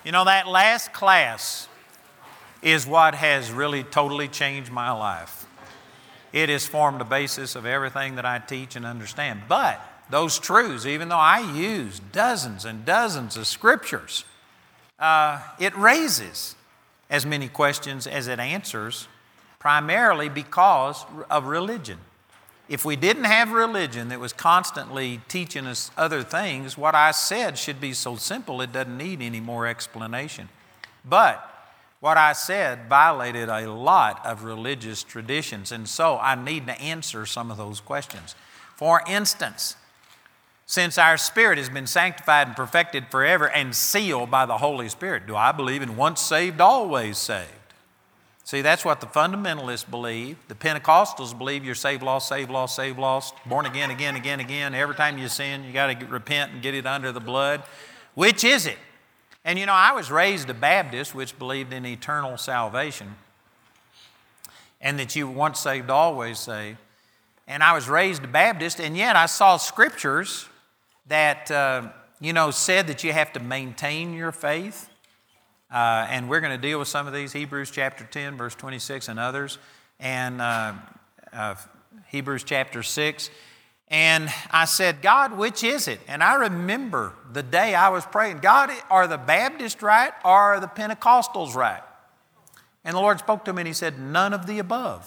You know, that last class is what has really totally changed my life. It has formed the basis of everything that I teach and understand. But those truths, even though I use dozens and dozens of scriptures, it raises as many questions as it answers, primarily because of religion. If we didn't have religion that was constantly teaching us other things, what I said should be so simple it doesn't need any more explanation. But what I said violated a lot of religious traditions, and so I need to answer some of those questions. For instance, since our spirit has been sanctified and perfected forever and sealed by the Holy Spirit, do I believe in once saved, always saved? See, that's what the fundamentalists believe. The Pentecostals believe you're saved, lost, born again, again. Every time you sin, you got to repent and get it under the blood. Which is it? And you know, I was raised a Baptist, which believed in eternal salvation and that you were once saved, always saved. And I was raised a Baptist, and yet I saw scriptures that, said that you have to maintain your faith. And we're going to deal with some of these, Hebrews chapter 10, verse 26 and others, and Hebrews chapter 6. And I said, God, which is it? And I remember the day I was praying, God, are the Baptists right or are the Pentecostals right? And the Lord spoke to me and He said, none of the above.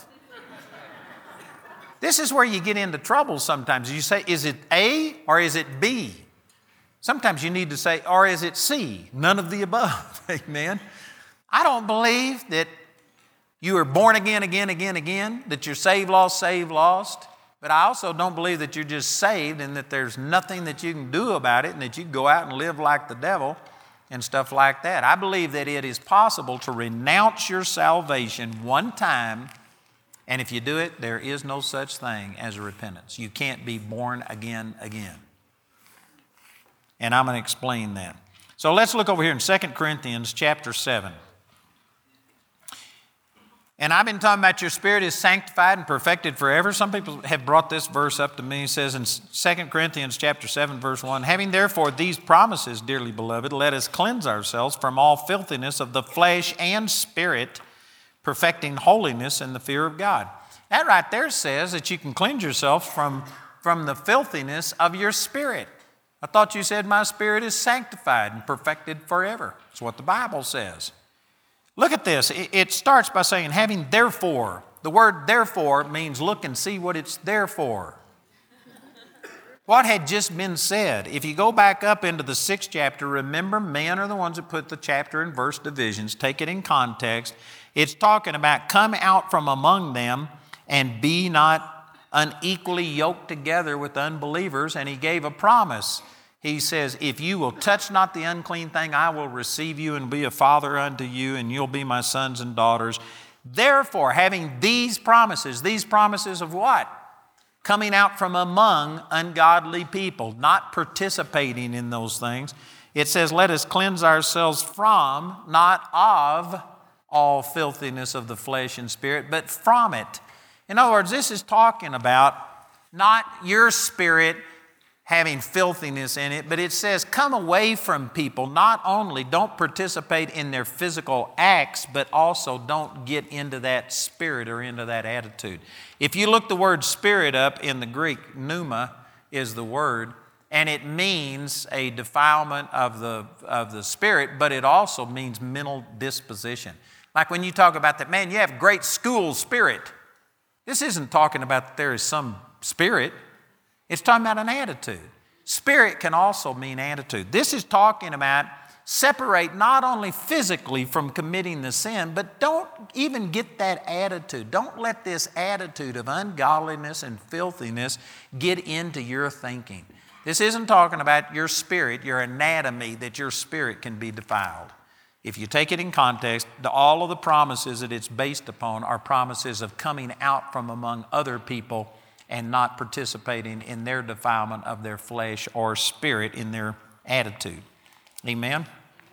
This is where you get into trouble sometimes. You say, is it A or is it B? Sometimes you need to say, or is it C? None of the above. Amen. I don't believe that you are born again, that you're saved, lost. But I also don't believe that you're just saved and that there's nothing that you can do about it and that you can go out and live like the devil and stuff like that. I believe that it is possible to renounce your salvation one time, and if you do it, there is no such thing as a repentance. You can't be born again. And I'm going to explain that. So let's look over here in 2 Corinthians chapter 7. And I've been talking about your spirit is sanctified and perfected forever. Some people have brought this verse up to me. It says in 2 Corinthians chapter 7, verse 1, having therefore these promises, dearly beloved, let us cleanse ourselves from all filthiness of the flesh and spirit, perfecting holiness in the fear of God. That right there says that you can cleanse yourself from the filthiness of your spirit. I thought you said my spirit is sanctified and perfected forever. That's what the Bible says. Look at this. It starts by saying, having therefore. The word therefore means look and see what it's there for. What had just been said? If you go back up into the 6th chapter, remember men are the ones that put the chapter and verse divisions. Take it in context. It's talking about come out from among them and be not unequally yoked together with unbelievers, and He gave a promise. He says, if you will touch not the unclean thing, I will receive you and be a father unto you, and you'll be my sons and daughters. Therefore, having these promises of what? Coming out from among ungodly people, not participating in those things. It says, let us cleanse ourselves from, not of, all filthiness of the flesh and spirit, but from it. In other words, this is talking about not your spirit having filthiness in it, but it says come away from people. Not only don't participate in their physical acts, but also don't get into that spirit or into that attitude. If you look the word spirit up in the Greek, pneuma is the word, and it means a defilement of the spirit, but it also means mental disposition. Like when you talk about that, man, you have great school spirit. This isn't talking about that there is some spirit. It's talking about an attitude. Spirit can also mean attitude. This is talking about separate not only physically from committing the sin, but don't even get that attitude. Don't let this attitude of ungodliness and filthiness get into your thinking. This isn't talking about your spirit, your anatomy, that your spirit can be defiled. If you take it in context, all of the promises that it's based upon are promises of coming out from among other people and not participating in their defilement of their flesh or spirit in their attitude. Amen?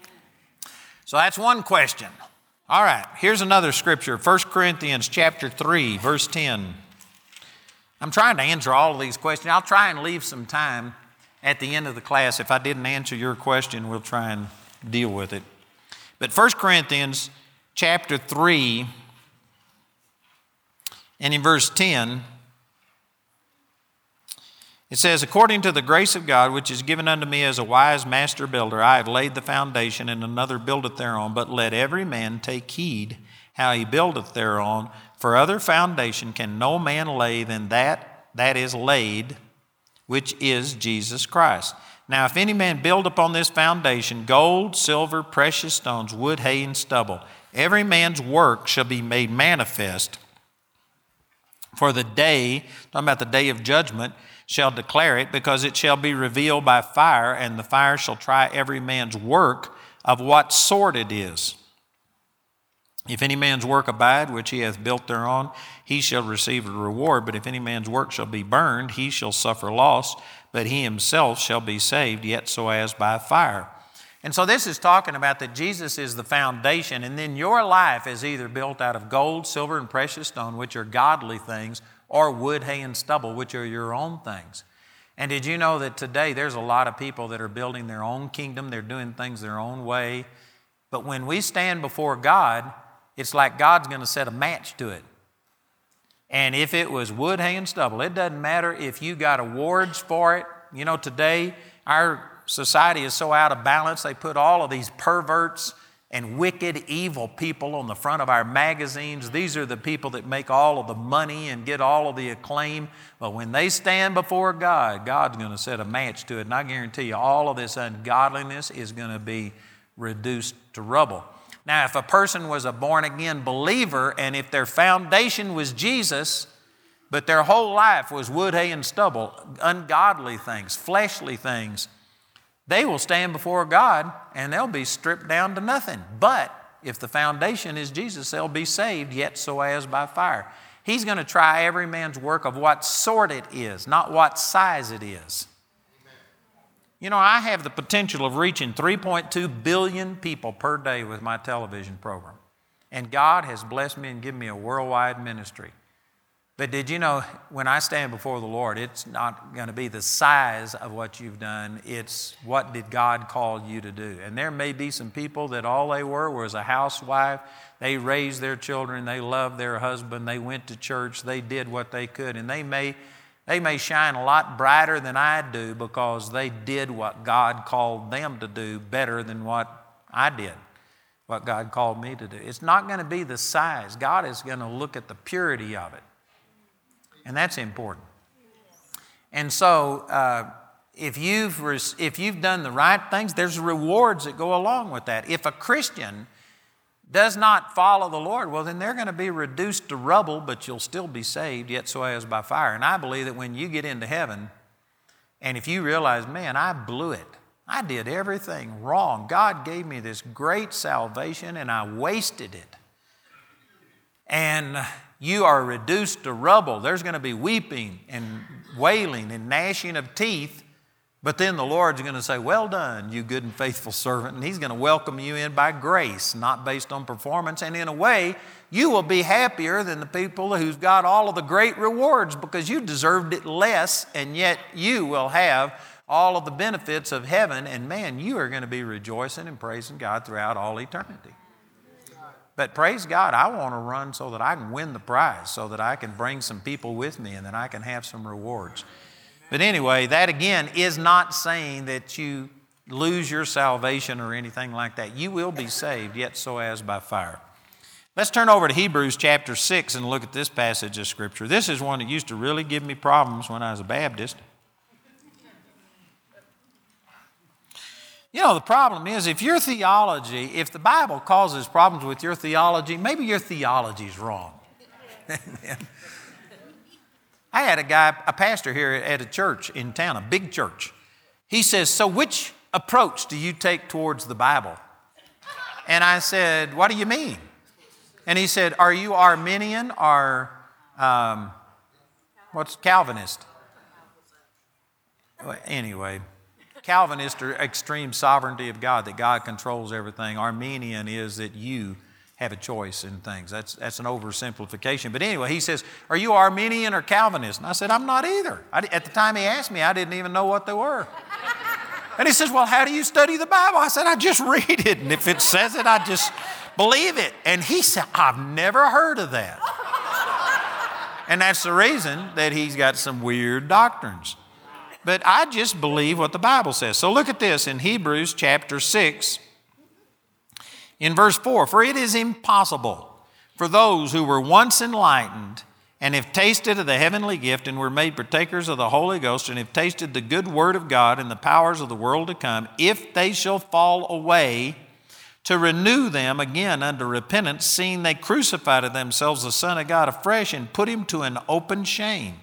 So that's one question. All right, here's another scripture, 1 Corinthians chapter 3, verse 10. I'm trying to answer all of these questions. I'll try and leave some time at the end of the class. If I didn't answer your question, we'll try and deal with it. But 1 Corinthians chapter 3 and in verse 10, it says, according to the grace of God, which is given unto me as a wise master builder, I have laid the foundation, and another buildeth thereon. But let every man take heed how he buildeth thereon. For other foundation can no man lay than that is laid, which is Jesus Christ. Now if any man build upon this foundation gold, silver, precious stones, wood, hay, and stubble, every man's work shall be made manifest. For the day, talking about the day of judgment, shall declare it, because it shall be revealed by fire, and the fire shall try every man's work of what sort it is. If any man's work abide, which he hath built thereon, he shall receive a reward. But if any man's work shall be burned, he shall suffer loss, but he himself shall be saved, yet so as by fire. And so this is talking about that Jesus is the foundation, and then your life is either built out of gold, silver, and precious stone, which are godly things, or wood, hay, and stubble, which are your own things. And did you know that today there's a lot of people that are building their own kingdom, they're doing things their own way. But when we stand before God, it's like God's going to set a match to it. And if it was wood, hay, and stubble, it doesn't matter if you got awards for it. You know, today our society is so out of balance, they put all of these perverts and wicked, evil people on the front of our magazines. These are the people that make all of the money and get all of the acclaim. But when they stand before God, God's going to set a match to it. And I guarantee you, all of this ungodliness is going to be reduced to rubble. Now, if a person was a born-again believer, and if their foundation was Jesus, but their whole life was wood, hay, and stubble, ungodly things, fleshly things, they will stand before God and they'll be stripped down to nothing. But if the foundation is Jesus, they'll be saved, yet so as by fire. He's going to try every man's work of what sort it is, not what size it is. You know, I have the potential of reaching 3.2 billion people per day with my television program. And God has blessed me and given me a worldwide ministry. But did you know, when I stand before the Lord, it's not going to be the size of what you've done. It's what did God call you to do. And there may be some people that all they were was a housewife. They raised their children. They loved their husband. They went to church. They did what they could. And they may shine a lot brighter than I do because they did what God called them to do better than what I did, what God called me to do. It's not going to be the size. God is going to look at the purity of it. And that's important. And so if you've done the right things, there's rewards that go along with that. If a Christian does not follow the Lord, well, then they're going to be reduced to rubble, but you'll still be saved, yet so as by fire. And I believe that when you get into heaven, and if you realize, man, I blew it. I did everything wrong. God gave me this great salvation, and I wasted it. And you are reduced to rubble. There's going to be weeping and wailing and gnashing of teeth. But then the Lord's going to say, well done, you good and faithful servant. And He's going to welcome you in by grace, not based on performance. And in a way, you will be happier than the people who've got all of the great rewards because you deserved it less, and yet you will have all of the benefits of heaven. And man, you are going to be rejoicing and praising God throughout all eternity. But praise God, I want to run so that I can win the prize, so that I can bring some people with me and that I can have some rewards. But anyway, that again is not saying that you lose your salvation or anything like that. You will be saved, yet so as by fire. Let's turn over to Hebrews chapter 6 and look at this passage of Scripture. This is one that used to really give me problems when I was a Baptist. You know, the problem is if the Bible causes problems with your theology, maybe your theology is wrong. I had a pastor here at a church in town, a big church. He says, so which approach do you take towards the Bible? And I said, what do you mean? And he said, are you Arminian or what's Calvinist? Well, anyway. Calvinist or extreme sovereignty of God, that God controls everything. Arminian is that you have a choice in things. That's an oversimplification. But anyway, he says, are you Arminian or Calvinist? And I said, I'm not either. At the time he asked me, I didn't even know what they were. And he says, well, how do you study the Bible? I said, I just read it. And if it says it, I just believe it. And he said, I've never heard of that. And that's the reason that he's got some weird doctrines. But I just believe what the Bible says. So look at this in Hebrews chapter 6, in verse 4. For it is impossible for those who were once enlightened and have tasted of the heavenly gift and were made partakers of the Holy Ghost and have tasted the good word of God and the powers of the world to come, if they shall fall away, to renew them again unto repentance, seeing they crucified to themselves the Son of God afresh and put him to an open shame.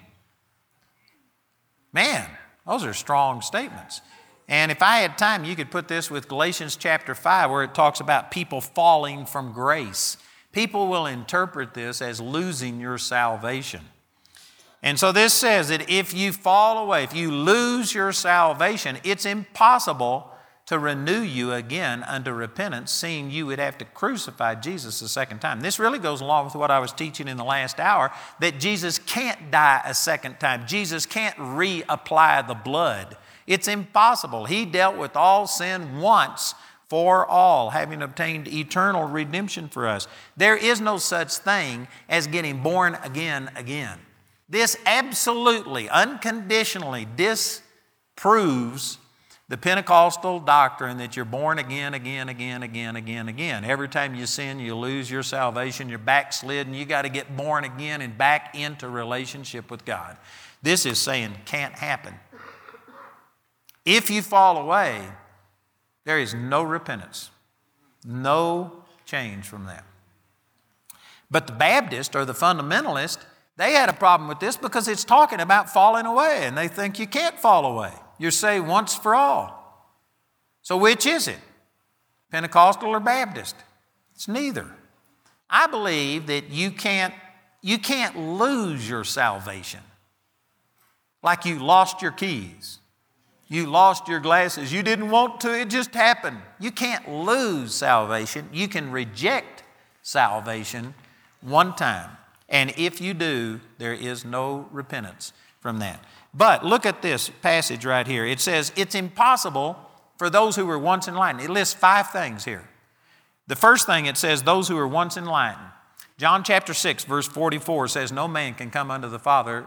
Man, those are strong statements. And if I had time, you could put this with Galatians chapter 5, where it talks about people falling from grace. People will interpret this as losing your salvation. And so this says that if you fall away, if you lose your salvation, it's impossible to renew you again unto repentance, seeing you would have to crucify Jesus a second time. This really goes along with what I was teaching in the last hour, that Jesus can't die a second time. Jesus can't reapply the blood. It's impossible. He dealt with all sin once for all, having obtained eternal redemption for us. There is no such thing as getting born again. This absolutely, unconditionally disproves the Pentecostal doctrine that you're born again. Every time you sin, you lose your salvation, you're backslidden, you got to get born again and back into relationship with God. This is saying can't happen. If you fall away, there is no repentance, no change from that. But the Baptist or the fundamentalist, they had a problem with this because it's talking about falling away, and they think you can't fall away. You're saved once for all. So which is it? Pentecostal or Baptist? It's neither. I believe that you can't lose your salvation like you lost your keys. You lost your glasses. You didn't want to. It just happened. You can't lose salvation. You can reject salvation one time. And if you do, there is no repentance from that. But look at this passage right here. It says, it's impossible for those who were once enlightened. It lists 5 things here. The first thing it says, those who were once enlightened. John chapter 6, verse 44 says, no man can come unto the Father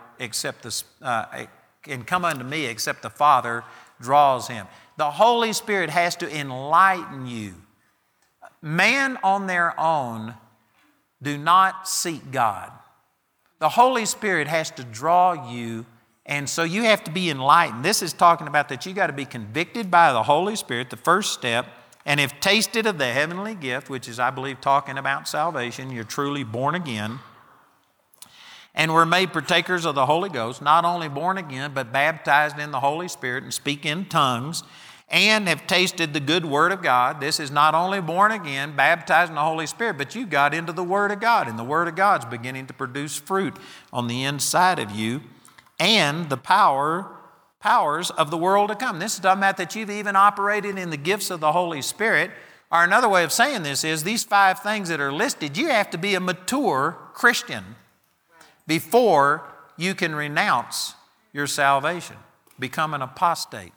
come unto me except the Father draws him. The Holy Spirit has to enlighten you. Man on their own do not seek God. The Holy Spirit has to draw you, and so you have to be enlightened. This is talking about that you got to be convicted by the Holy Spirit, the first step, and have tasted of the heavenly gift, which is, I believe, talking about salvation. You're truly born again. And we're made partakers of the Holy Ghost, not only born again, but baptized in the Holy Spirit and speak in tongues, and have tasted the good Word of God. This is not only born again, baptized in the Holy Spirit, but you got into the Word of God, and the Word of God's beginning to produce fruit on the inside of you, and the powers of the world to come. This is talking about that you've even operated in the gifts of the Holy Spirit. Or another way of saying this is these 5 things that are listed, you have to be a mature Christian before you can renounce your salvation, become an apostate.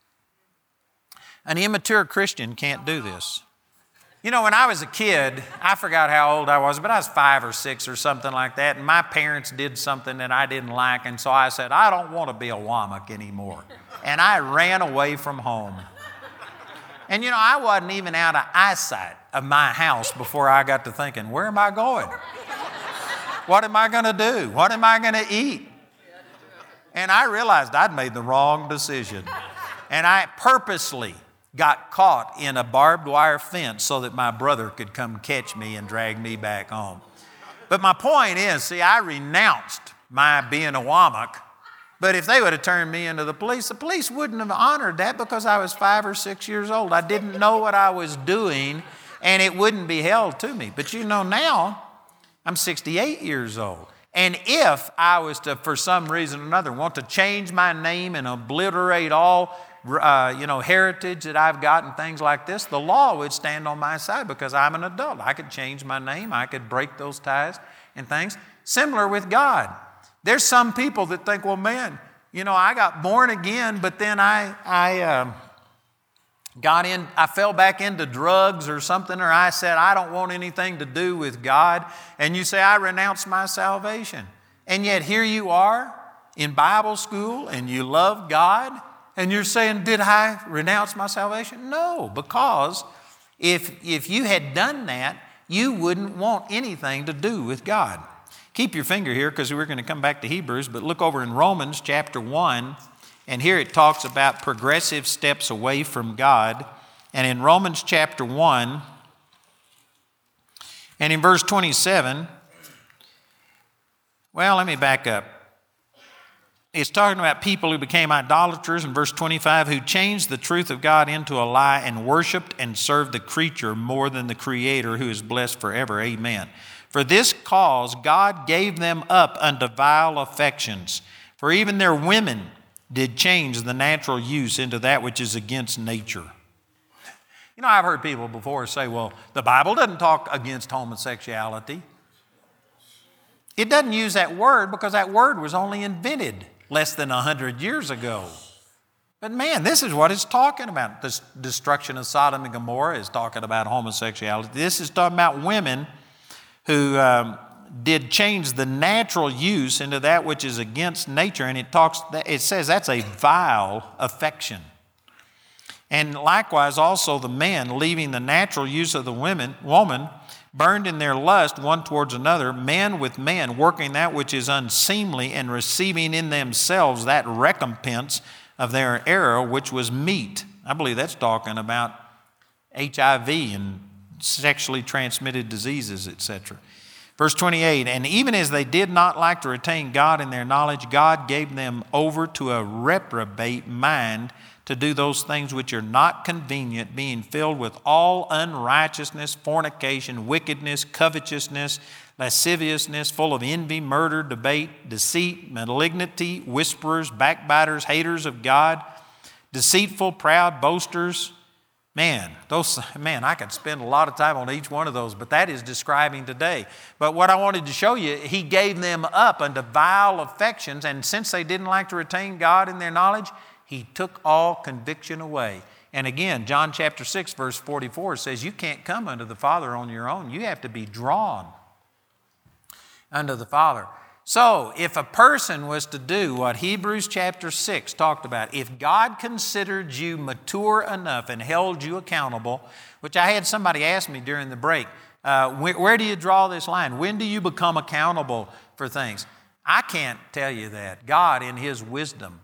An immature Christian can't do this. You know, when I was a kid, I forgot how old I was, but I was 5 or 6 or something like that, and my parents did something that I didn't like, and so I said, I don't want to be a Wammock anymore. And I ran away from home. And you know, I wasn't even out of eyesight of my house before I got to thinking, where am I going? What am I going to do? What am I going to eat? And I realized I'd made the wrong decision. And I purposely got caught in a barbed wire fence so that my brother could come catch me and drag me back home. But my point is, see, I renounced my being a Wammock, but if they would have turned me into the police wouldn't have honored that because I was 5 or 6 years old. I didn't know what I was doing, and it wouldn't be held to me. But you know, now I'm 68 years old. And if I was to, for some reason or another, want to change my name and obliterate all heritage that I've got and things like this, the law would stand on my side because I'm an adult. I could change my name. I could break those ties and things. Similar with God. There's some people that think, well, man, you know, I got born again, but then I I fell back into drugs or something, or I said, I don't want anything to do with God, and you say, I renounce my salvation. And yet here you are in Bible school, and you love God, and you're saying, did I renounce my salvation? No, because if you had done that, you wouldn't want anything to do with God. Keep your finger here because we're going to come back to Hebrews, but look over in Romans chapter 1, and here it talks about progressive steps away from God. And in Romans chapter 1, and in verse 27, well, let me back up. It's talking about people who became idolaters in verse 25, who changed the truth of God into a lie and worshiped and served the creature more than the Creator, who is blessed forever. Amen. For this cause God gave them up unto vile affections, for even their women did change the natural use into that which is against nature. You know, I've heard people before say, well, the Bible doesn't talk against homosexuality. It doesn't use that word because that word was only invented less than 100 years ago. But man, this is what it's talking about. This destruction of Sodom and Gomorrah is talking about homosexuality. This is talking about women who did change the natural use into that which is against nature, and it says that's a vile affection. And likewise also the men, leaving the natural use of the woman, burned in their lust one towards another, man with man, working that which is unseemly, and receiving in themselves that recompense of their error, which was meat. I believe that's talking about HIV and sexually transmitted diseases, etc. Verse 28, and even as they did not like to retain God in their knowledge, God gave them over to a reprobate mind to do those things which are not convenient, being filled with all unrighteousness, fornication, wickedness, covetousness, lasciviousness, full of envy, murder, debate, deceit, malignity, whisperers, backbiters, haters of God, deceitful, proud, boasters. Man, I could spend a lot of time on each one of those, but that is describing today. But what I wanted to show you, he gave them up unto vile affections, and since they didn't like to retain God in their knowledge, he took all conviction away. And again, John chapter 6, verse 44 says, you can't come unto the Father on your own. You have to be drawn unto the Father. So, if a person was to do what Hebrews chapter 6 talked about, if God considered you mature enough and held you accountable, which I had somebody ask me during the break, where do you draw this line? When do you become accountable for things? I can't tell you that. God, in His wisdom,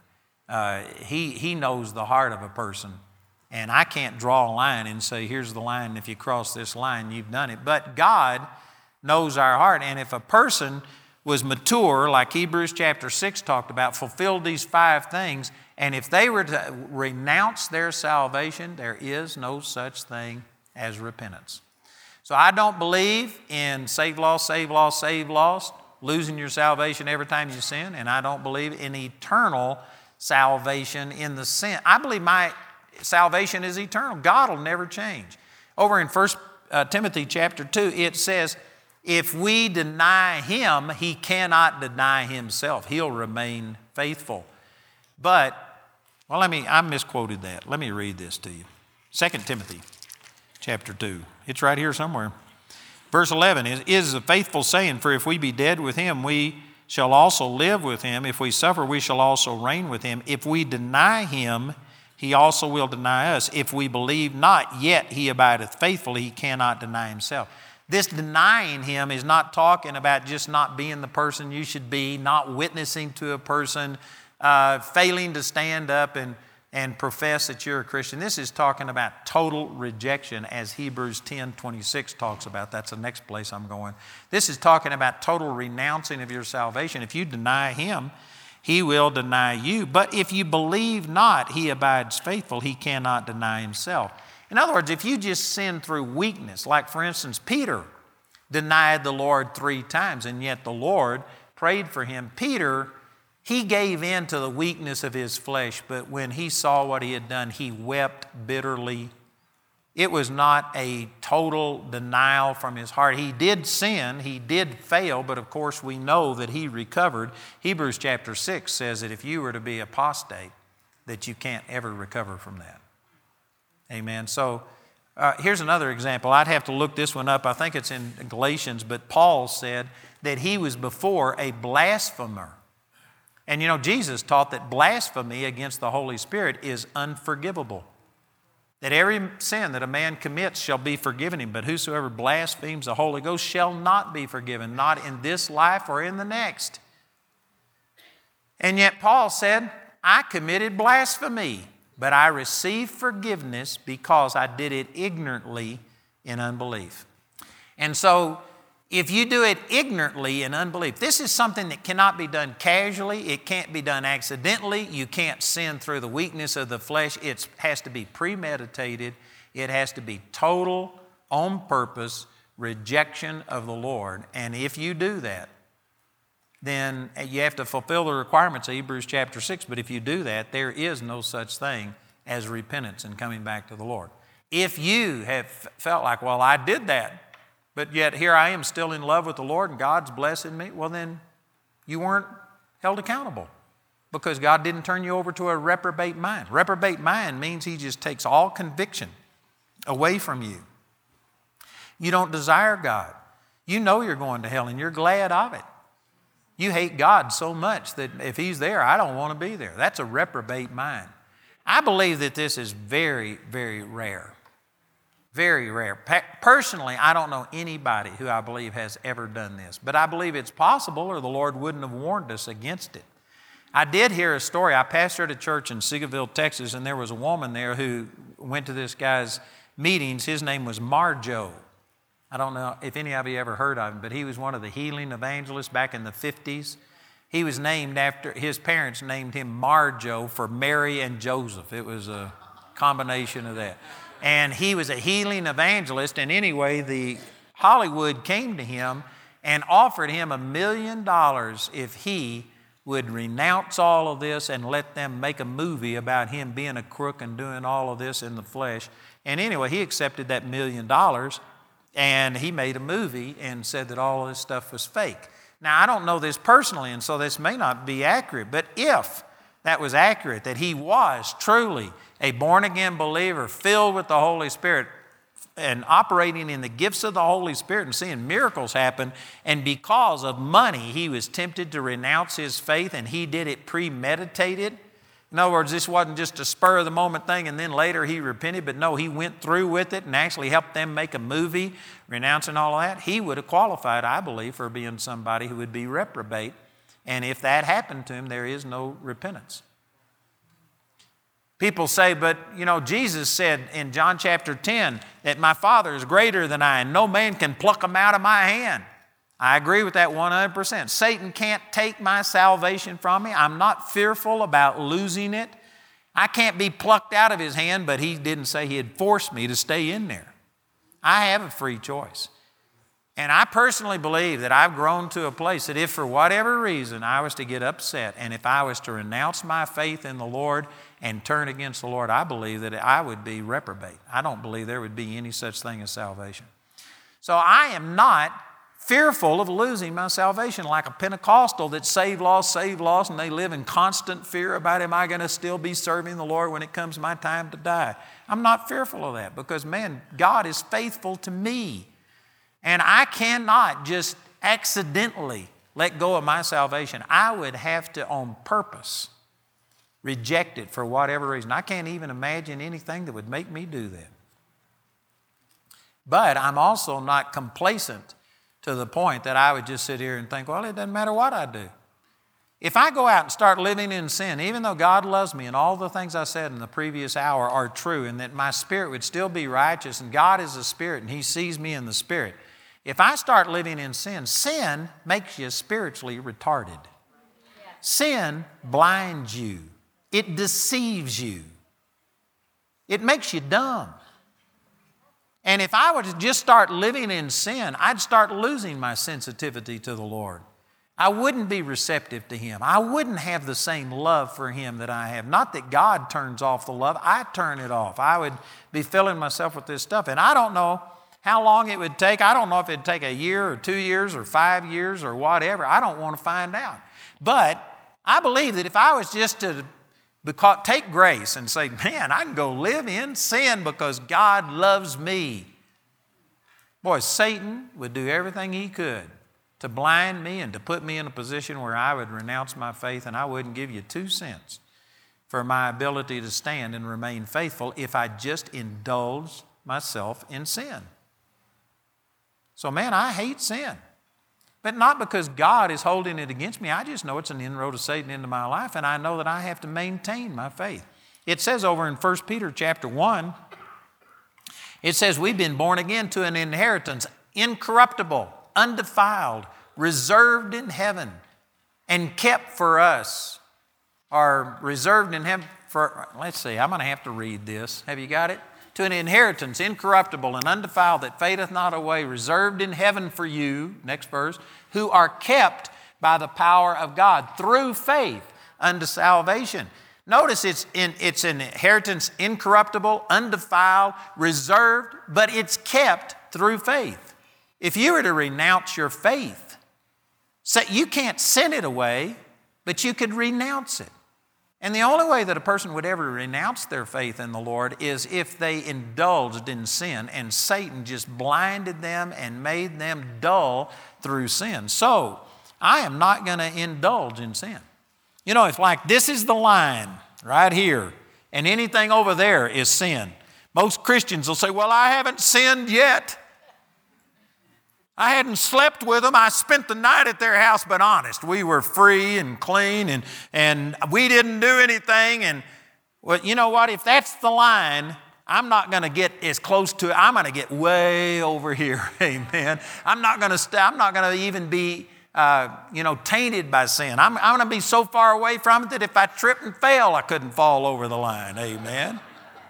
He knows the heart of a person. And I can't draw a line and say, here's the line. If you cross this line, you've done it. But God knows our heart. And if a person was mature, like Hebrews chapter 6 talked about, fulfilled these 5 things, and if they were to renounce their salvation, there is no such thing as repentance. So I don't believe in save lost, save lost, save lost, losing your salvation every time you sin, and I don't believe in eternal salvation in the sin. I believe my salvation is eternal. God will never change. Over in 1 Timothy chapter 2, it says, if we deny Him, He cannot deny Himself. He'll remain faithful. But, well, I misquoted that. Let me read this to you. 2 Timothy chapter 2. It's right here somewhere. Verse 11 is a faithful saying, for if we be dead with Him, we shall also live with Him. If we suffer, we shall also reign with Him. If we deny Him, He also will deny us. If we believe not, yet He abideth faithful. He cannot deny Himself. This denying Him is not talking about just not being the person you should be, not witnessing to a person, failing to stand up and profess that you're a Christian. This is talking about total rejection, as Hebrews 10:26 talks about. That's the next place I'm going. This is talking about total renouncing of your salvation. If you deny Him, He will deny you. But if you believe not, He abides faithful. He cannot deny Himself. In other words, if you just sin through weakness, like for instance, Peter denied the Lord 3 times, and yet the Lord prayed for him. Peter, he gave in to the weakness of his flesh, but when he saw what he had done, he wept bitterly. It was not a total denial from his heart. He did sin, he did fail, but of course we know that he recovered. Hebrews chapter 6 says that if you were to be apostate, that you can't ever recover from that. Amen. So here's another example. I'd have to look this one up. I think it's in Galatians, but Paul said that he was before a blasphemer. And Jesus taught that blasphemy against the Holy Spirit is unforgivable. That every sin that a man commits shall be forgiven him, but whosoever blasphemes the Holy Ghost shall not be forgiven, not in this life or in the next. And yet Paul said, I committed blasphemy, but I received forgiveness because I did it ignorantly in unbelief. And so, if you do it ignorantly in unbelief, this is something that cannot be done casually. It can't be done accidentally. You can't sin through the weakness of the flesh. It has to be premeditated. It has to be total, on purpose, rejection of the Lord. And if you do that, then you have to fulfill the requirements of Hebrews chapter 6. But if you do that, there is no such thing as repentance and coming back to the Lord. If you have felt like, well, I did that, but yet here I am still in love with the Lord and God's blessing me, well then you weren't held accountable because God didn't turn you over to a reprobate mind. Reprobate mind means He just takes all conviction away from you. You don't desire God. You know you're going to hell and you're glad of it. You hate God so much that if He's there, I don't want to be there. That's a reprobate mind. I believe that this is very, very rare. Very rare. Personally, I don't know anybody who I believe has ever done this, but I believe it's possible or the Lord wouldn't have warned us against it. I did hear a story. I pastored a church in Seagoville, Texas, and there was a woman there who went to this guy's meetings. His name was Marjo. I don't know if any of you ever heard of him, but he was one of the healing evangelists back in the 50s. He was named after, his parents named him Marjo for Mary and Joseph. It was a combination of that. And he was a healing evangelist. And anyway, the Hollywood came to him and offered him $1 million if he would renounce all of this and let them make a movie about him being a crook and doing all of this in the flesh. And anyway, he accepted that $1 million and he made a movie and said that all of this stuff was fake. Now, I don't know this personally, and so this may not be accurate, but if that was accurate, that he was truly a born-again believer filled with the Holy Spirit and operating in the gifts of the Holy Spirit and seeing miracles happen, and because of money, he was tempted to renounce his faith, and he did it premeditated. In other words, this wasn't just a spur-of-the-moment thing and then later he repented, but no, he went through with it and actually helped them make a movie renouncing all of that. He would have qualified, I believe, for being somebody who would be reprobate, and if that happened to him, there is no repentance. People say, but Jesus said in John chapter 10 that my Father is greater than I and no man can pluck him out of my hand. I agree with that 100%. Satan can't take my salvation from me. I'm not fearful about losing it. I can't be plucked out of his hand, but he didn't say he'd force me to stay in there. I have a free choice. And I personally believe that I've grown to a place that if for whatever reason I was to get upset and if I was to renounce my faith in the Lord and turn against the Lord, I believe that I would be reprobate. I don't believe there would be any such thing as salvation. So I am not fearful of losing my salvation like a Pentecostal that's saved, lost, and they live in constant fear about, am I going to still be serving the Lord when it comes my time to die? I'm not fearful of that because, man, God is faithful to me. And I cannot just accidentally let go of my salvation. I would have to, on purpose, reject it for whatever reason. I can't even imagine anything that would make me do that. But I'm also not complacent to the point that I would just sit here and think, well, it doesn't matter what I do. If I go out and start living in sin, even though God loves me and all the things I said in the previous hour are true and that my spirit would still be righteous and God is a spirit and He sees me in the spirit, if I start living in sin, sin makes you spiritually retarded. Sin blinds you. It deceives you. It makes you dumb. And if I were to just start living in sin, I'd start losing my sensitivity to the Lord. I wouldn't be receptive to Him. I wouldn't have the same love for Him that I have. Not that God turns off the love, I turn it off. I would be filling myself with this stuff. And I don't know how long it would take. I don't know if it'd take a year or 2 years or 5 years or whatever. I don't want to find out. But I believe that if I was just to Take grace and say, man, I can go live in sin because God loves me. Boy, Satan would do everything he could to blind me and to put me in a position where I would renounce my faith and I wouldn't give you 2 cents for my ability to stand and remain faithful if I just indulged myself in sin. So, man, I hate sin. But not because God is holding it against me. I just know it's an inroad of Satan into my life, and I know that I have to maintain my faith. It says over in 1 Peter chapter 1, it says we've been born again to an inheritance, incorruptible, undefiled, reserved in heaven, and kept for us, or reserved in heaven for, let's see, I'm going to have to read this. Have you got it? To an inheritance, incorruptible and undefiled, that fadeth not away, reserved in heaven for you, next verse, who are kept by the power of God through faith unto salvation. Notice it's an inheritance, incorruptible, undefiled, reserved, but it's kept through faith. If you were to renounce your faith, you can't send it away, but you could renounce it. And the only way that a person would ever renounce their faith in the Lord is if they indulged in sin and Satan just blinded them and made them dull through sin. So, I am not going to indulge in sin. You know, it's like this is the line right here, and anything over there is sin. Most Christians will say, well, I haven't sinned yet. I hadn't slept with them. I spent the night at their house, but honest, we were free and clean and we didn't do anything. And well, you know what? If that's the line, I'm not going to get as close to it. I'm going to get way over here. Amen. I'm not going to even be tainted by sin. I'm going to be so far away from it that if I trip and fail, I couldn't fall over the line. Amen.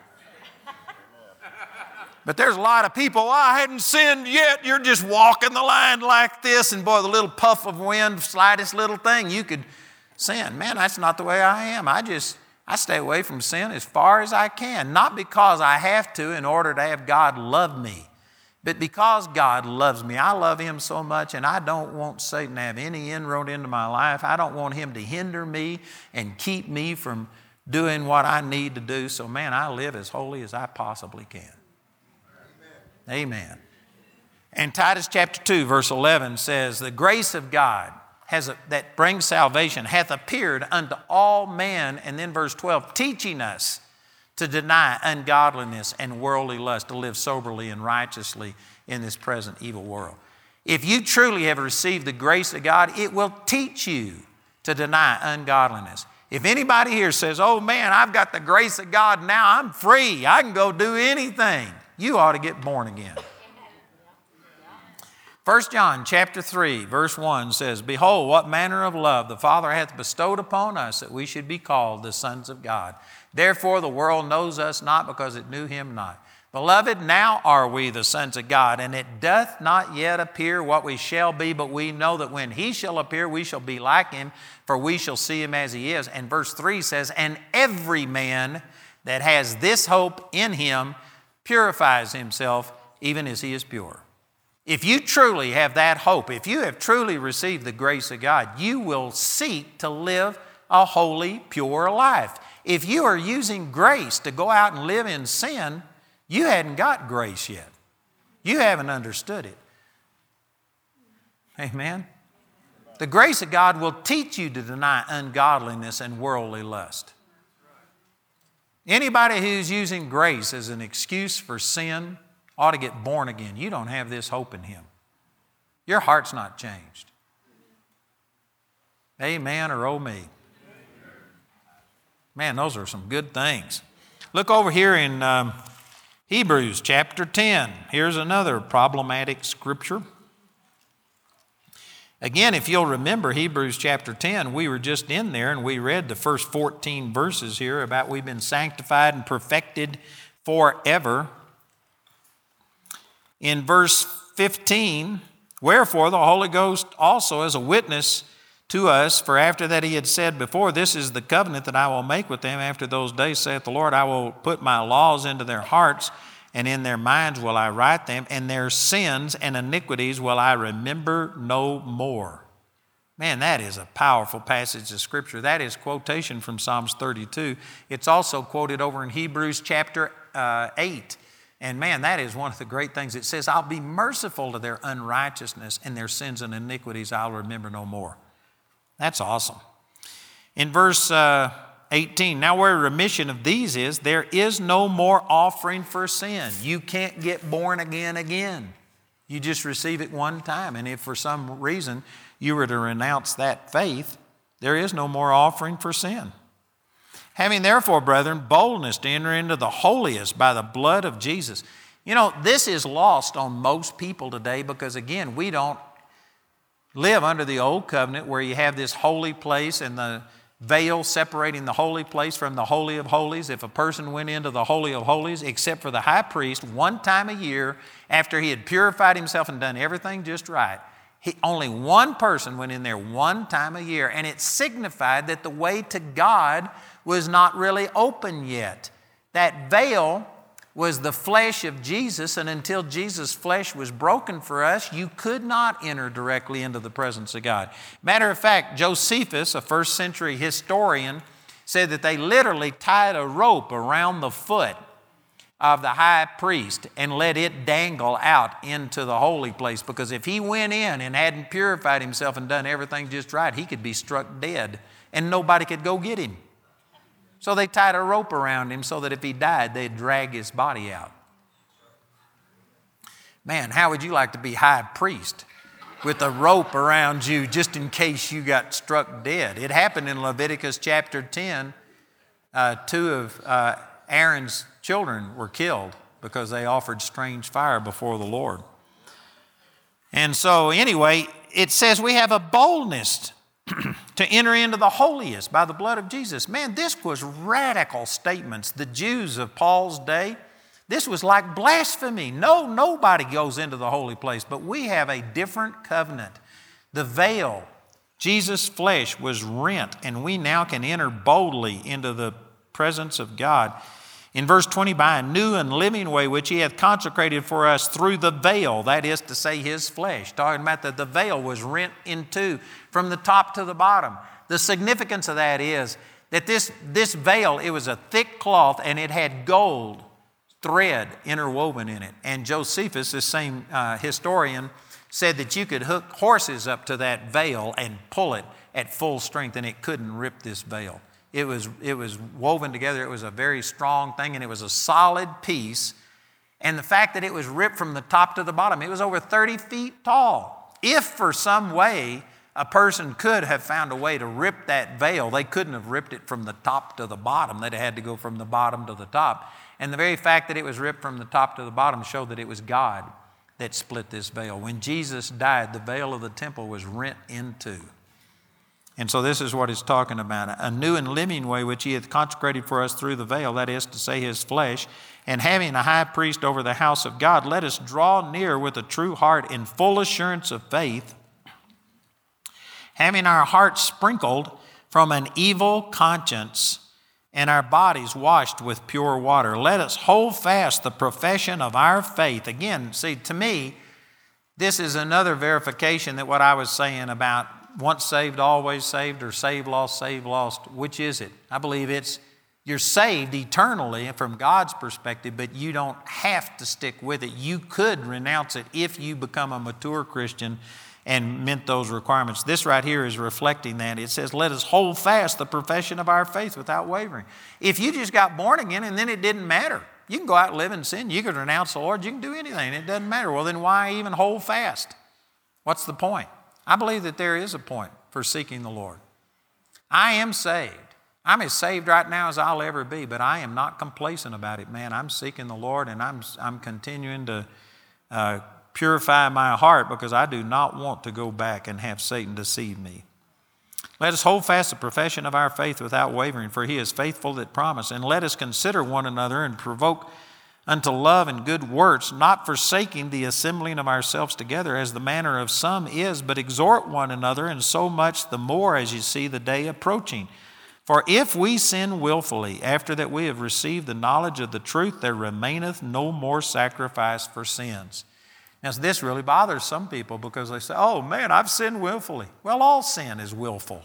But there's a lot of people, I hadn't sinned yet. You're just walking the line like this. And boy, the little puff of wind, slightest little thing, you could sin. Man, that's not the way I am. I stay away from sin as far as I can. Not because I have to in order to have God love me, but because God loves me. I love Him so much, and I don't want Satan to have any inroad into my life. I don't want him to hinder me and keep me from doing what I need to do. So, man, I live as holy as I possibly can. Amen. And Titus chapter 2, verse 11 says, the grace of God that brings salvation hath appeared unto all men. And then verse 12, teaching us to deny ungodliness and worldly lust, to live soberly and righteously in this present evil world. If you truly have received the grace of God, it will teach you to deny ungodliness. If anybody here says, oh man, I've got the grace of God now, I'm free, I can go do anything, you ought to get born again. 1 John chapter 3, verse 1 says, behold, what manner of love the Father hath bestowed upon us, that we should be called the sons of God. Therefore the world knows us not, because it knew Him not. Beloved, now are we the sons of God, and it doth not yet appear what we shall be, but we know that when He shall appear, we shall be like Him, for we shall see Him as He is. And verse 3 says, and every man that has this hope in Him purifies himself even as he is pure. If you truly have that hope, if you have truly received the grace of God, you will seek to live a holy, pure life. If you are using grace to go out and live in sin, you hadn't got grace yet. You haven't understood it. Amen. The grace of God will teach you to deny ungodliness and worldly lust. Anybody who's using grace as an excuse for sin ought to get born again. You don't have this hope in Him. Your heart's not changed. Amen or oh me. Man, those are some good things. Look over here in Hebrews chapter 10. Here's another problematic scripture. Again, if you'll remember Hebrews chapter 10, we were just in there and we read the first 14 verses here about we've been sanctified and perfected forever. In verse 15, wherefore the Holy Ghost also is a witness to us, for after that He had said before, this is the covenant that I will make with them after those days, saith the Lord, I will put my laws into their hearts, and in their minds will I write them, and their sins and iniquities will I remember no more. Man, that is a powerful passage of Scripture. That is quotation from Psalms 32. It's also quoted over in Hebrews chapter 8. And man, that is one of the great things. It says, I'll be merciful to their unrighteousness, and their sins and iniquities I'll remember no more. That's awesome. In verse 18, now where remission of these is, there is no more offering for sin. You can't get born again. You just receive it one time. And if for some reason you were to renounce that faith, there is no more offering for sin. Having therefore, brethren, boldness to enter into the holiest by the blood of Jesus. You know, this is lost on most people today because, again, we don't live under the old covenant where you have this holy place and the veil separating the holy place from the Holy of Holies. If a person went into the Holy of Holies, except for the high priest, one time a year after he had purified himself and done everything just right, only one person went in there one time a year, and it signified that the way to God was not really open yet. That veil was the flesh of Jesus, and until Jesus' flesh was broken for us, you could not enter directly into the presence of God. Matter of fact, Josephus, a first century historian, said that they literally tied a rope around the foot of the high priest and let it dangle out into the holy place, because if he went in and hadn't purified himself and done everything just right, he could be struck dead and nobody could go get him. So they tied a rope around him so that if he died, they'd drag his body out. Man, how would you like to be high priest with a rope around you just in case you got struck dead? It happened in Leviticus chapter 10. Two of Aaron's children were killed because they offered strange fire before the Lord. And so anyway, it says we have a boldness to enter into the holiest by the blood of Jesus. Man, this was radical statements. The Jews of Paul's day, this was like blasphemy. No, nobody goes into the holy place, but we have a different covenant. The veil, Jesus' flesh was rent, and we now can enter boldly into the presence of God. In verse 20, by a new and living way which he hath consecrated for us through the veil, that is to say his flesh. Talking about that the veil was rent in two from the top to the bottom. The significance of that is that this veil, it was a thick cloth and it had gold thread interwoven in it. And Josephus, this same historian, said that you could hook horses up to that veil and pull it at full strength and it couldn't rip this veil. It was woven together. It was a very strong thing, and it was a solid piece. And the fact that it was ripped from the top to the bottom, it was over 30 feet tall. If for some way a person could have found a way to rip that veil, they couldn't have ripped it from the top to the bottom. They'd have had to go from the bottom to the top. And the very fact that it was ripped from the top to the bottom showed that it was God that split this veil. When Jesus died, the veil of the temple was rent in two. And so this is what it's talking about. A new and living way which he hath consecrated for us through the veil, that is to say his flesh. And having a high priest over the house of God, let us draw near with a true heart in full assurance of faith, having our hearts sprinkled from an evil conscience and our bodies washed with pure water. Let us hold fast the profession of our faith. Again, see, to me, this is another verification that what I was saying about once saved, always saved, or saved, lost, which is it? I believe it's you're saved eternally from God's perspective, but you don't have to stick with it. You could renounce it if you become a mature Christian and meet those requirements. This right here is reflecting that. It says, let us hold fast the profession of our faith without wavering. If you just got born again and then it didn't matter, you can go out and live in sin. You can renounce the Lord. You can do anything. It doesn't matter. Well, then why even hold fast? What's the point? I believe that there is a point for seeking the Lord. I am saved. I'm as saved right now as I'll ever be, but I am not complacent about it, man. I'm seeking the Lord, and I'm continuing to purify my heart because I do not want to go back and have Satan deceive me. Let us hold fast the profession of our faith without wavering, for he is faithful that promised. And let us consider one another and provoke unto love and good works, not forsaking the assembling of ourselves together as the manner of some is, but exhort one another, and so much the more as you see the day approaching. For if we sin willfully, after that we have received the knowledge of the truth, there remaineth no more sacrifice for sins. Now, this really bothers some people because they say, oh man, I've sinned willfully. Well, all sin is willful.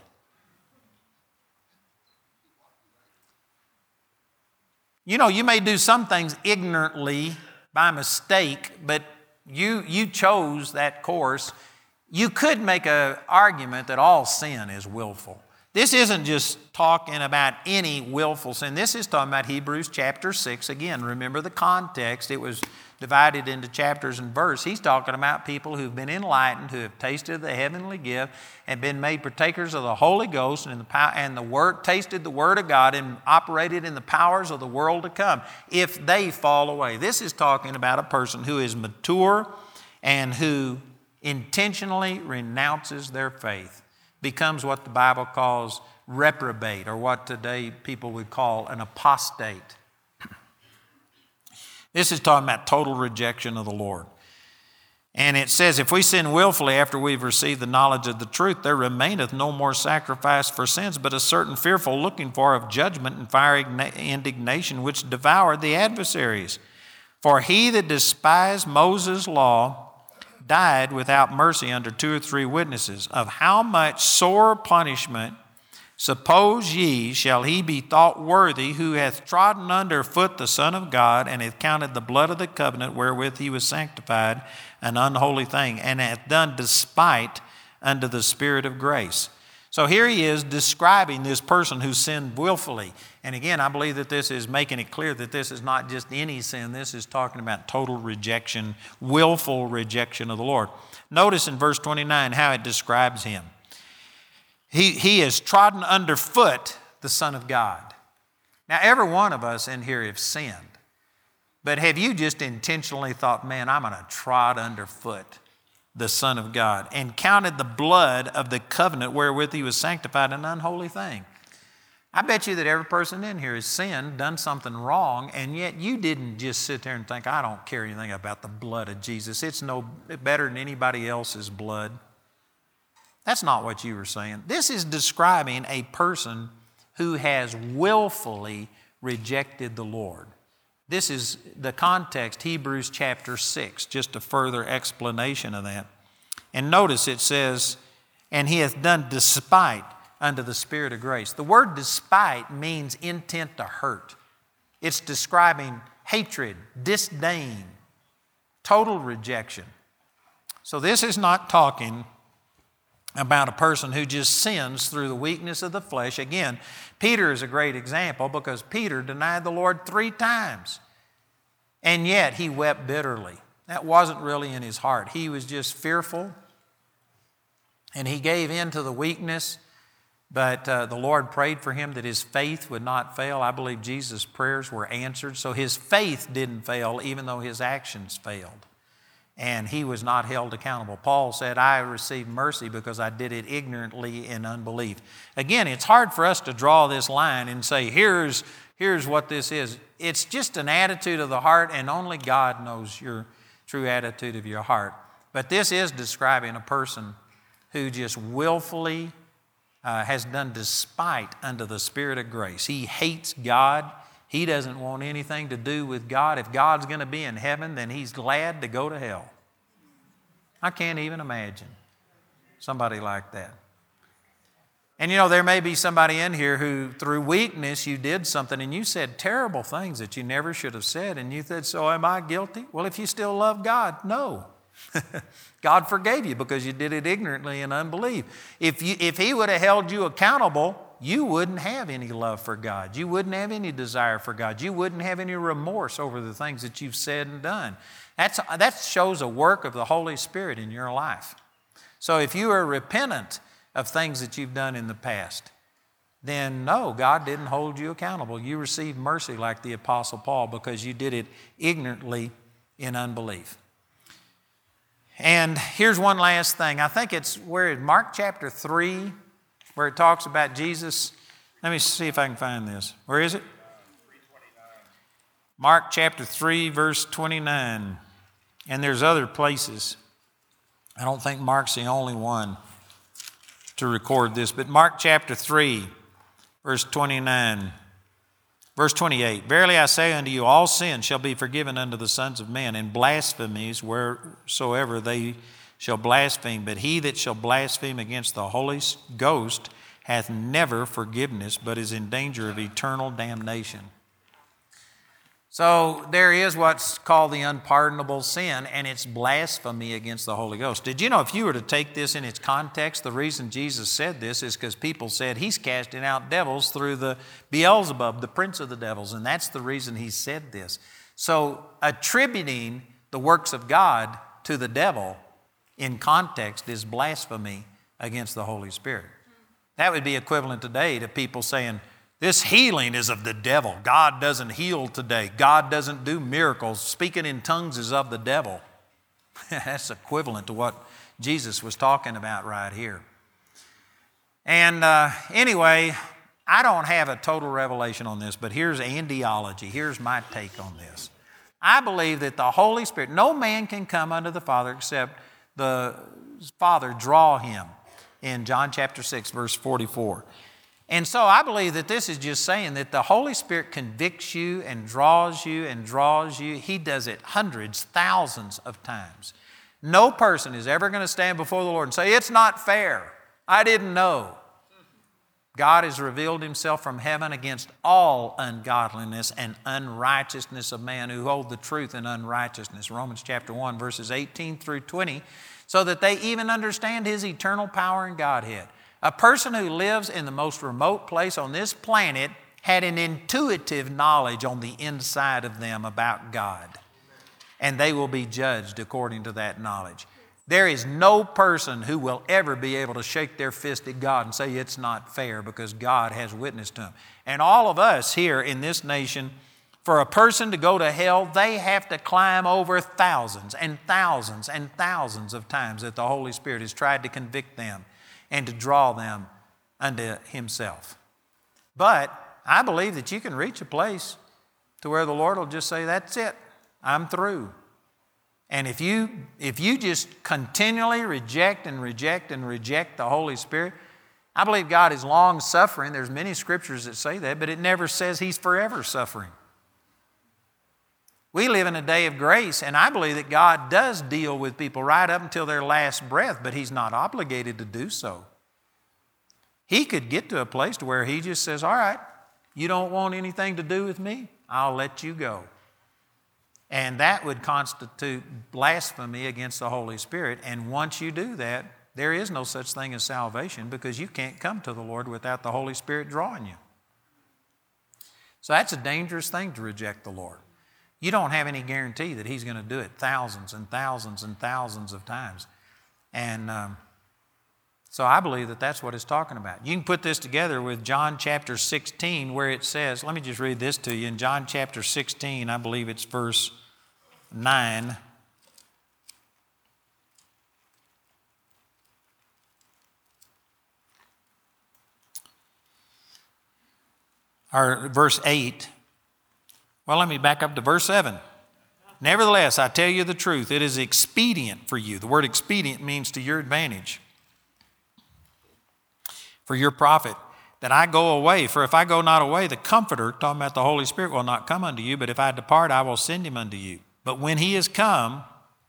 You know, you may do some things ignorantly by mistake, but you chose that course. You could make an argument that all sin is willful. This isn't just talking about any willful sin. This is talking about Hebrews chapter 6. Again, remember the context. It was divided into chapters and verse. He's talking about people who've been enlightened, who have tasted the heavenly gift and been made partakers of the Holy Ghost and tasted the Word of God and operated in the powers of the world to come. If they fall away. This is talking about a person who is mature and who intentionally renounces their faith, becomes what the Bible calls reprobate, or what today people would call an apostate. This is talking about total rejection of the Lord. And it says, if we sin willfully after we've received the knowledge of the truth, there remaineth no more sacrifice for sins, but a certain fearful looking for of judgment and fiery indignation, which devoured the adversaries. For he that despised Moses' law died without mercy under 2 or 3 witnesses. Of how much sore punishment, suppose ye, shall he be thought worthy, who hath trodden under foot the Son of God, and hath counted the blood of the covenant wherewith he was sanctified an unholy thing, and hath done despite unto the Spirit of grace. So here he is describing this person who sinned willfully. And again, I believe that this is making it clear that this is not just any sin. This is talking about total rejection, willful rejection of the Lord. Notice in verse 29 how it describes him. He has trodden underfoot the Son of God. Now, every one of us in here have sinned. But have you just intentionally thought, man, I'm going to trod underfoot the Son of God, and counted the blood of the covenant wherewith he was sanctified an unholy thing? I bet you that every person in here has sinned, done something wrong, and yet you didn't just sit there and think, I don't care anything about the blood of Jesus. It's no better than anybody else's blood. That's not what you were saying. This is describing a person who has willfully rejected the Lord. This is the context, Hebrews chapter 6, just a further explanation of that. And notice it says, and he hath done despite unto the Spirit of grace. The word despite means intent to hurt. It's describing hatred, disdain, total rejection. So this is not talking about a person who just sins through the weakness of the flesh. Again, Peter is a great example because Peter denied the Lord 3 times. And yet he wept bitterly. That wasn't really in his heart. He was just fearful. And he gave in to the weakness. But the Lord prayed for him that his faith would not fail. I believe Jesus' prayers were answered. So his faith didn't fail even though his actions failed. And he was not held accountable. Paul said, I received mercy because I did it ignorantly in unbelief. Again, it's hard for us to draw this line and say, here's what this is. It's just an attitude of the heart, and only God knows your true attitude of your heart. But this is describing a person who just willfully has done despite unto the Spirit of grace. He hates God. He doesn't want anything to do with God. If God's going to be in heaven, then he's glad to go to hell. I can't even imagine somebody like that. And you know, there may be somebody in here who, through weakness, you did something and you said terrible things that you never should have said. And you said, so am I guilty? Well, if you still love God, no. God forgave you because you did it ignorantly in unbelief. If he would have held you accountable, you wouldn't have any love for God. You wouldn't have any desire for God. You wouldn't have any remorse over the things that you've said and done. That shows a work of the Holy Spirit in your life. So if you are repentant of things that you've done in the past, then no, God didn't hold you accountable. You received mercy like the Apostle Paul because you did it ignorantly in unbelief. And here's one last thing. I think it's Mark chapter 3, where it talks about Jesus. Let me see if I can find this. Where is it? Mark chapter 3, verse 29. And there's other places. I don't think Mark's the only one to record this. But Mark chapter 3, verse 29. Verse 28, verily I say unto you, all sin shall be forgiven unto the sons of men, and blasphemies wheresoever they shall blaspheme. But he that shall blaspheme against the Holy Ghost hath never forgiveness, but is in danger of eternal damnation. So there is what's called the unpardonable sin, and it's blasphemy against the Holy Ghost. Did you know if you were to take this in its context, the reason Jesus said this is because people said he's casting out devils through the Beelzebub, the prince of the devils, and that's the reason he said this. So attributing the works of God to the devil in context is blasphemy against the Holy Spirit. That would be equivalent today to people saying, this healing is of the devil. God doesn't heal today. God doesn't do miracles. Speaking in tongues is of the devil. That's equivalent to what Jesus was talking about right here. And anyway, I don't have a total revelation on this, but here's Andyology. Here's my take on this. I believe that the Holy Spirit, no man can come unto the Father except the Father draw him in John chapter 6, verse 44. And so I believe that this is just saying that the Holy Spirit convicts you and draws you and draws you. He does it hundreds, thousands of times. No person is ever going to stand before the Lord and say, it's not fair. I didn't know. God has revealed himself from heaven against all ungodliness and unrighteousness of man who hold the truth in unrighteousness. Romans chapter 1, verses 18 through 20, so that they even understand his eternal power and Godhead. A person who lives in the most remote place on this planet had an intuitive knowledge on the inside of them about God. And they will be judged according to that knowledge. There is no person who will ever be able to shake their fist at God and say it's not fair because God has witnessed to them. And all of us here in this nation, for a person to go to hell, they have to climb over thousands and thousands and thousands of times that the Holy Spirit has tried to convict them and to draw them unto himself. But I believe that you can reach a place to where the Lord will just say, that's it, I'm through. And if you just continually reject and reject and reject the Holy Spirit, I believe God is long-suffering. There's many scriptures that say that, but it never says he's forever suffering. We live in a day of grace, and I believe that God does deal with people right up until their last breath, but he's not obligated to do so. He could get to a place to where he just says, all right, you don't want anything to do with me, I'll let you go. And that would constitute blasphemy against the Holy Spirit. And once you do that, there is no such thing as salvation because you can't come to the Lord without the Holy Spirit drawing you. So that's a dangerous thing to reject the Lord. You don't have any guarantee that he's going to do it thousands and thousands and thousands of times. And so I believe that that's what it's talking about. You can put this together with John chapter 16 where it says, let me just read this to you. In John chapter 16, I believe it's verse 9. Or verse 8. Well, let me back up to verse 7. Nevertheless, I tell you the truth, it is expedient for you. The word expedient means to your advantage, for your profit, that I go away. For if I go not away, the Comforter, talking about the Holy Spirit, will not come unto you. But if I depart, I will send him unto you. But when he is come,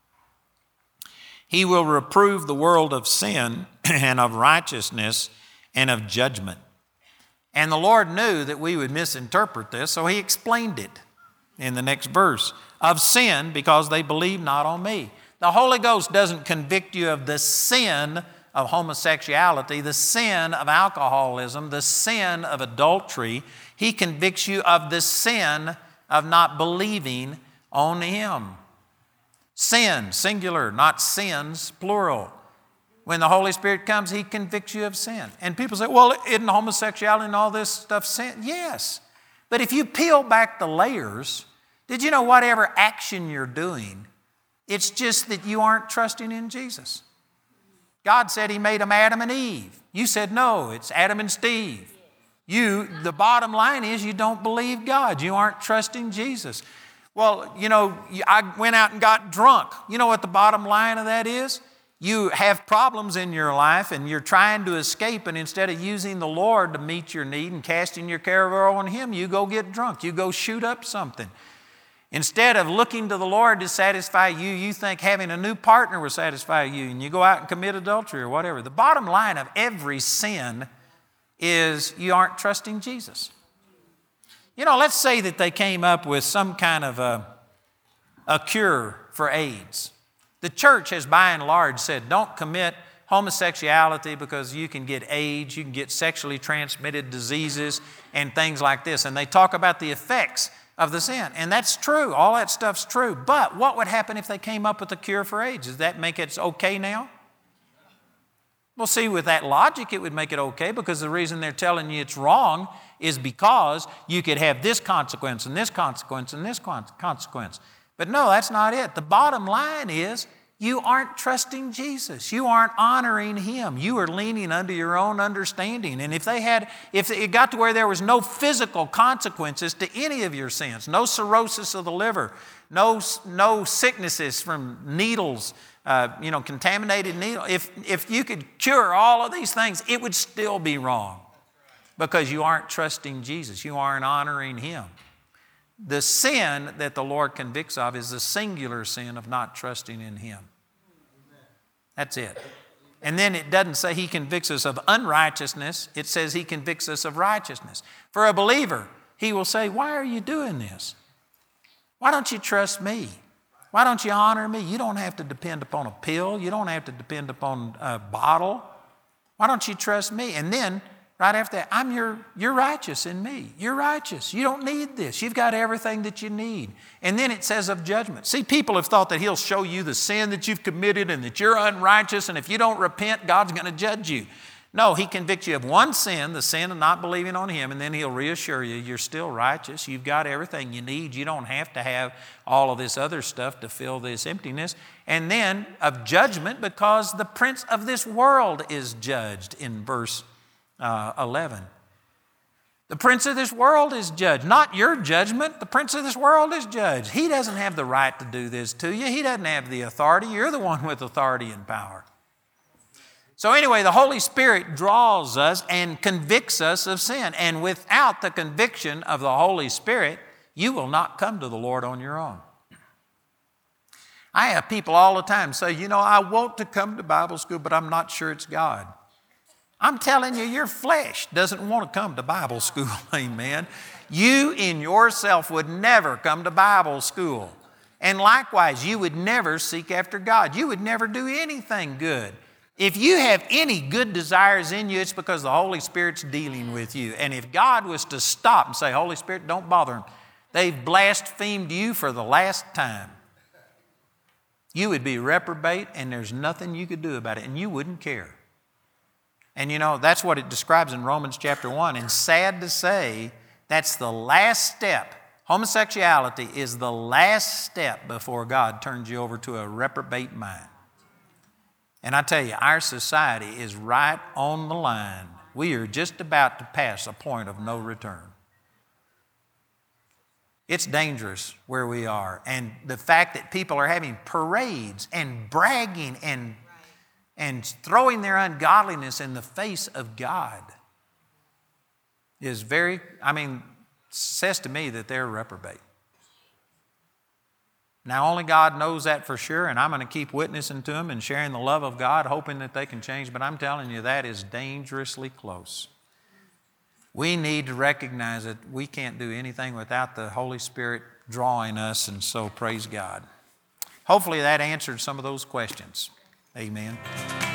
he will reprove the world of sin and of righteousness and of judgment. And the Lord knew that we would misinterpret this, so he explained it in the next verse. Of sin, because they believe not on me. The Holy Ghost doesn't convict you of the sin of homosexuality, the sin of alcoholism, the sin of adultery. He convicts you of the sin of not believing on him. Sin, singular, not sins, plural. When the Holy Spirit comes, he convicts you of sin. And people say, well, isn't homosexuality and all this stuff sin? Yes. But if you peel back the layers, did you know whatever action you're doing, it's just that you aren't trusting in Jesus. God said he made them Adam and Eve. You said, no, it's Adam and Steve. The bottom line is you don't believe God. You aren't trusting Jesus. Well, I went out and got drunk. You know what the bottom line of that is? You have problems in your life and you're trying to escape, and instead of using the Lord to meet your need and casting your care on Him, you go get drunk. You go shoot up something. Instead of looking to the Lord to satisfy you, you think having a new partner will satisfy you, and you go out and commit adultery or whatever. The bottom line of every sin is you aren't trusting Jesus. Let's say that they came up with some kind of a cure for AIDS. The church has by and large said, don't commit homosexuality because you can get AIDS, you can get sexually transmitted diseases and things like this. And they talk about the effects of the sin. And that's true. All that stuff's true. But what would happen if they came up with a cure for AIDS? Does that make it okay now? Well, see, with that logic, it would make it okay, because the reason they're telling you it's wrong is because you could have this consequence and this consequence and this consequence. But no, that's not it. The bottom line is you aren't trusting Jesus. You aren't honoring Him. You are leaning under your own understanding. And if it got to where there was no physical consequences to any of your sins, no cirrhosis of the liver, no sicknesses from needles, contaminated needles, if you could cure all of these things, it would still be wrong, because you aren't trusting Jesus. You aren't honoring Him. The sin that the Lord convicts of is the singular sin of not trusting in Him. That's it. And then it doesn't say He convicts us of unrighteousness. It says He convicts us of righteousness. For a believer, He will say, why are you doing this? Why don't you trust me? Why don't you honor me? You don't have to depend upon a pill. You don't have to depend upon a bottle. Why don't you trust me? And then right after that, you're righteous in me. You're righteous. You don't need this. You've got everything that you need. And then it says of judgment. See, people have thought that He'll show you the sin that you've committed and that you're unrighteous, and if you don't repent, God's going to judge you. No, He convicts you of one sin, the sin of not believing on Him, and then He'll reassure you you're still righteous. You've got everything you need. You don't have to have all of this other stuff to fill this emptiness. And then of judgment, because the prince of this world is judged in verse 11. The prince of this world is judged. Not your judgment. The prince of this world is judged. He doesn't have the right to do this to you. He doesn't have the authority. You're the one with authority and power. So anyway, the Holy Spirit draws us and convicts us of sin. And without the conviction of the Holy Spirit, you will not come to the Lord on your own. I have people all the time say, I want to come to Bible school, but I'm not sure it's God. I'm telling you, your flesh doesn't want to come to Bible school, amen. You in yourself would never come to Bible school. And likewise, you would never seek after God. You would never do anything good. If you have any good desires in you, it's because the Holy Spirit's dealing with you. And if God was to stop and say, Holy Spirit, don't bother them, they've blasphemed you for the last time, you would be reprobate, and there's nothing you could do about it, and you wouldn't care. And that's what it describes in Romans chapter 1. And sad to say, that's the last step. Homosexuality is the last step before God turns you over to a reprobate mind. And I tell you, our society is right on the line. We are just about to pass a point of no return. It's dangerous where we are. And the fact that people are having parades and bragging and throwing their ungodliness in the face of God is says to me that they're reprobate. Now, only God knows that for sure, and I'm going to keep witnessing to them and sharing the love of God, hoping that they can change, but I'm telling you, that is dangerously close. We need to recognize that we can't do anything without the Holy Spirit drawing us, and so praise God. Hopefully that answered some of those questions. Amen.